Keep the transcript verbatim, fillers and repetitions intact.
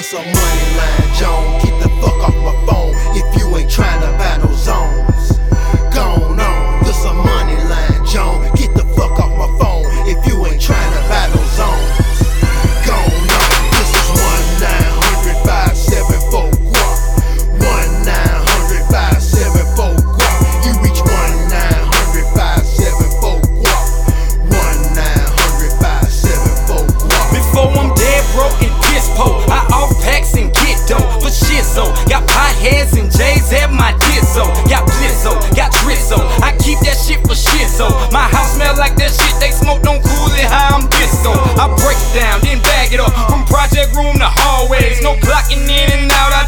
This a money line, Joan. Get the fuck off my phone if you ain't tryna buy no zones. Gone on. This a money line, Joan. Get the fuck off my phone if you ain't tryna buy no zones. Gone on. This is one nine hundred five seven four guap. One nine hundred five seven four guap. You reach one nine hundred five seven four guap. One nine hundred five seven four guap. Before I'm dead broke and piss po, I off packs and get dough for shizzo. Got pie heads and